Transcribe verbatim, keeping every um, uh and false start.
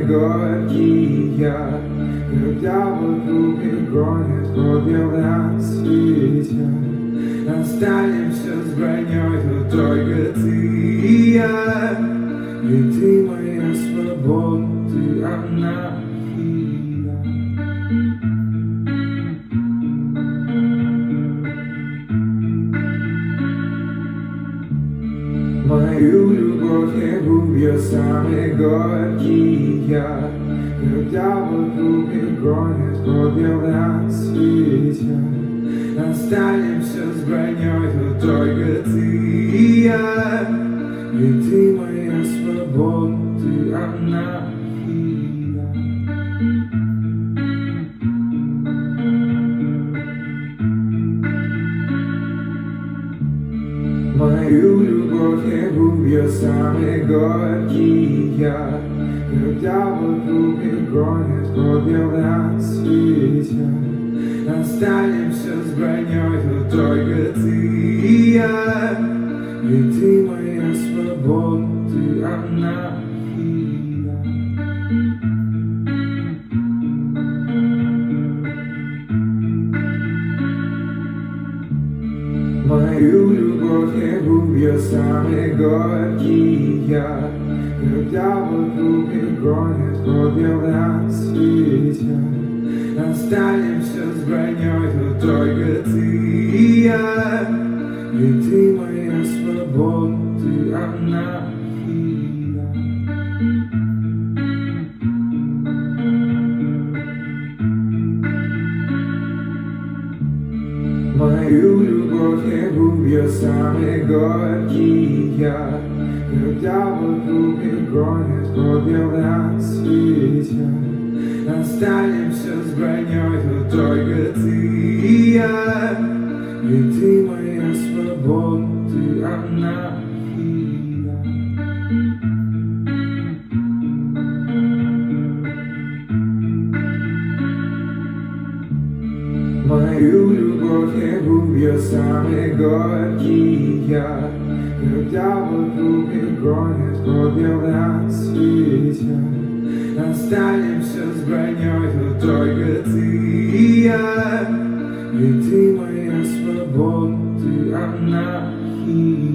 самый горький я, когда вокруг и гонит хобби в рассвете. Останемся с броней, но только ты и я. И ты моя свобода, ты анархия. Мою любовь не губья самый горький я, когда вокруг и гонит хобби в рассвете. Останемся с броней, но только ты и я. И ты моя свобода, ты анархия. Мою любовь не губья самый горький я, когда вокруг и гонит хобби в рассвете. Останемся с броней, но только ты и я. И ты моя свобода, ты анархия. Мою любовь не губья самый горький я, когда вокруг и гонит хобби в рассвете. Останемся с броней, но только ты и я. И ты моя свобода, ты анархия. Мою любовь не губья самый горький я, когда вокруг и гонит хобби в рассвете. Останемся с броней, но только ты и я. И ты моя свобода, ты анархия. Мою любовь не губья самый горький я, когда вокруг и гонит хобби в рассвете. Останемся с броней, но только ты и я. И ты моя свобода, ты анархия.